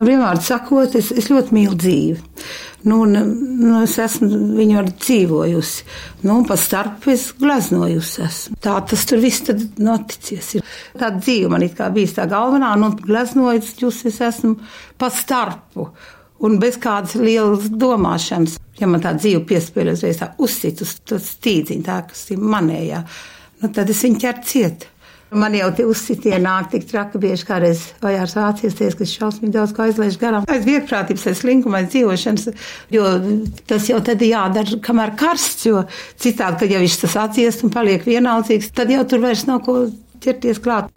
Vienmēr sakot, es ļoti mīlu dzīvi. Es esmu viņu ar dzīvojusi. Pa starpu es gleznojusi esmu. Tā tas tur viss tad noticies. Tā dzīve man it kā bijis tā galvenā, gleznojusi es esmu pa starpu. Un bez kādas lielas domāšanas. Ja man tā dzīve piespēļ uzreiz tā uzsit uz to stīdziņu, tā, kas ir manējā, tad es viņu ķer ciet. Man jau tie uzsitieni nāk tik traki bieži kādreiz vajārs vācies, ka es šausmīgi daudz ko aizlaižu garām. Aiz vieglprātības, aiz slinkuma, aiz dzīvošanas, jo tas jau tad jādara, kamēr karsts, jo citādi, kad jau viņš tas atciest un paliek vienaldzīgs, tad jau tur vairs nav ko ķerties klāt.